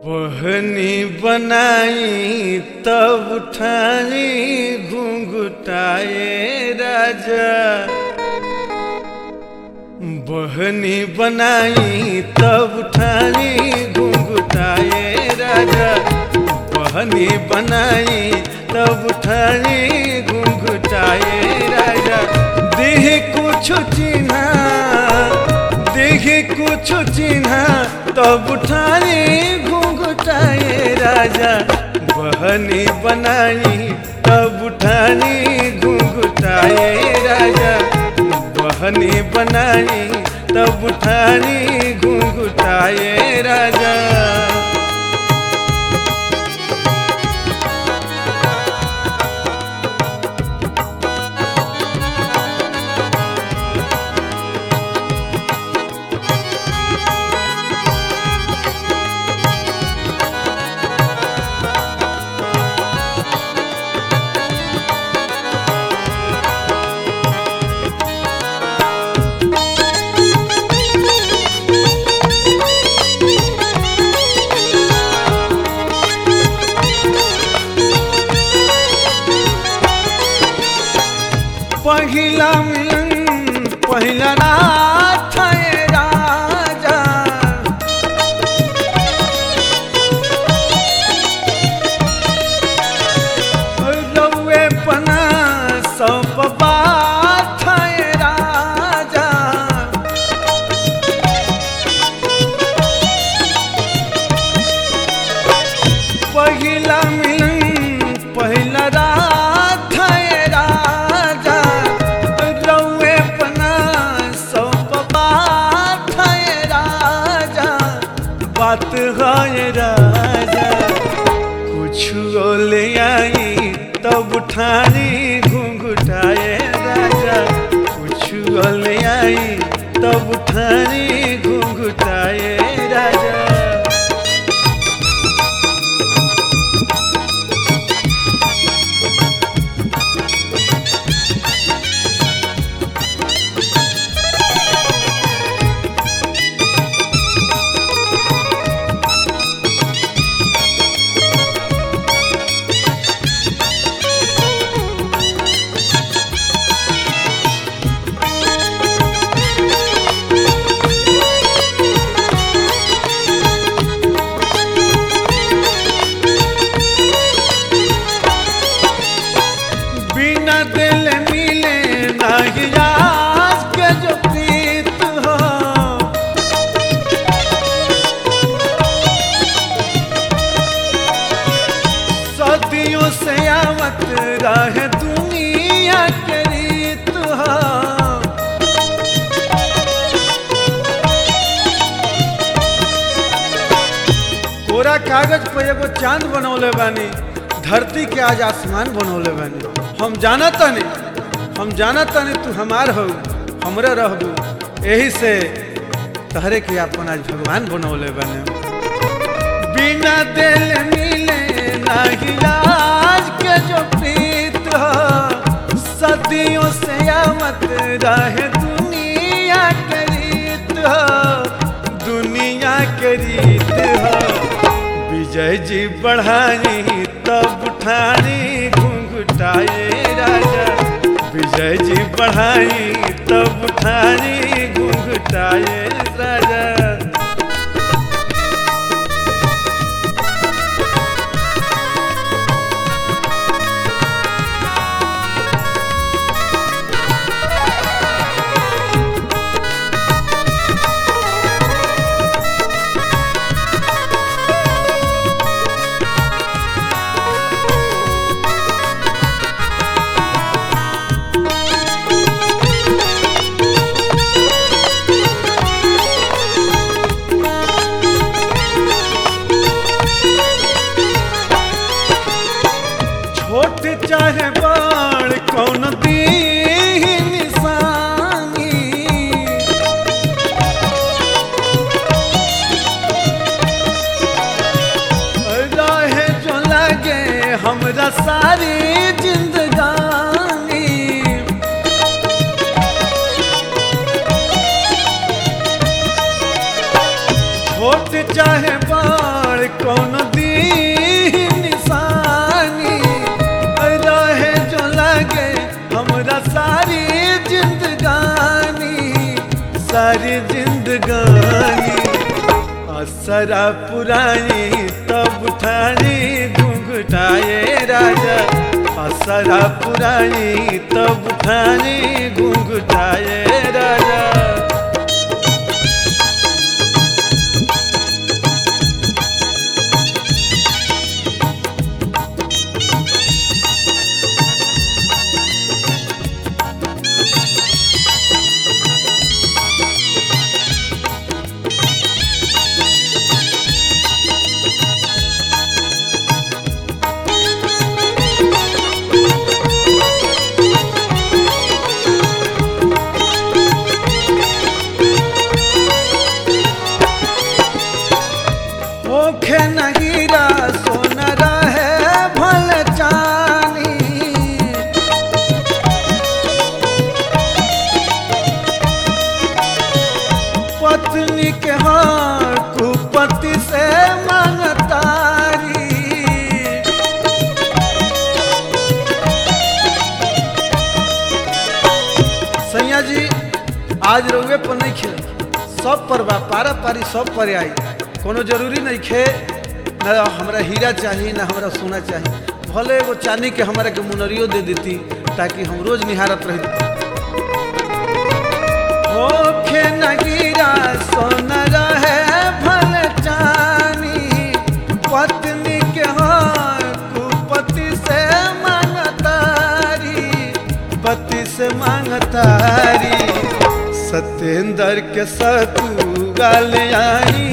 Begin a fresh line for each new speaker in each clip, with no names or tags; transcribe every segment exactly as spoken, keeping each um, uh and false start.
ओढ़नी बनाई तब उठानी घुंघटाए राजा। बहनी बनाई तब उठानी घुंघटाए राजा। बहनी बनाई तब उठानी घुंघटाए राजा। देह कुछ चिन्हा देह कुछ चिन्हा तब उठानी घुंघटाए राजा। बहनी बनाई तब उठानी घुंघटाए राजा। बहनी बनाई तब उठानी घुंघटाए राजा। पहिला मिलन पहिला रात है राजा। रउए पना सब बात है राजा। पहिला मिलन पहिला रात है राजा। बात है राजा कुछ ले आई तब उठानी घुंघटाए राजा। कुछ ले आई तब उठानी घुंघटाए राजा। बिना दिल मिले नहीं आज के जो प्रीत हो। सदियों से आवत रहे दुनिया के रीत हो। कोरा कागज पे एगो चांद बनौले बानी। धरती के आज आसमान बनौले बानी। हम जानत नहीं हम जानत नहीं तू हमार हो हमरे रहबू। यही से तहरे के अपन आज भगवान बनौले बने। बिना दिल मिले नहीं आज के जो प्रीत हो। सदियों से आवत रहे दुनिया के रीत हो। दुनिया के रीत हो। विजय जी बढ़ाई तब उठानी घुंघटाए राजा। विजय जी बढ़ाई तब उठानी घुंघटाए राजा। चाहे बाढ़ कौन दी निशानी। रहे जो लगे हमरा सारी जिंदगानी। छोट चाहे बाढ़ कौन दी निशानी रहे जो लगे हमरा सारी जिंदगानी सारी जिंदगानी असरा पुरानी तब उठानी घुंघटाए राजा असरा पुरानी तब उठानी घुंघटाए राजा ओखे नगीरा सोना रहे भल चानी पत्नी के हाँ कुपति से मांगतारी सैया जी आज रउए पर नहीं खे सब पर बा पारा पारी सब पर आई कोनो जरूरी नहीं खे न हमरा हीरा चाहिए न हमरा सोना चाहिए भले एगो चांदी के हमारा के मुनरियो दे देती ताकि हम रोज निहारत रह होखे नगीरा सोना रहे भल चानी पत्नी के हाँ कुपति से मांगतारी पति से मांगतारी सत्येंद्र के सतु गाल आई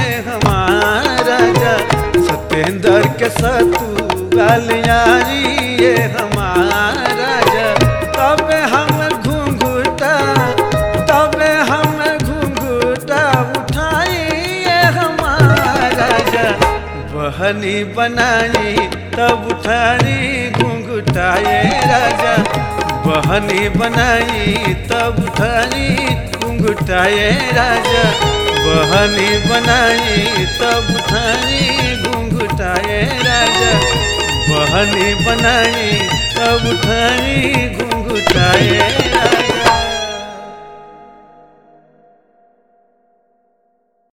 राजा सत्येंद्र के सतु गालियारी ये हमारा राजा तब हम घूंघटा तब हम घूंघटा उठाई ये हमारा राजा बहनी बनाई तब उठाई घूंघटा ये राजा बहनी बनाई तब उठाई घूंघटा ये राजा बहनी बनाई तब उठाई घूंघटाए राजा बहनी बनाई तब उठाई घूंघटाए राजा।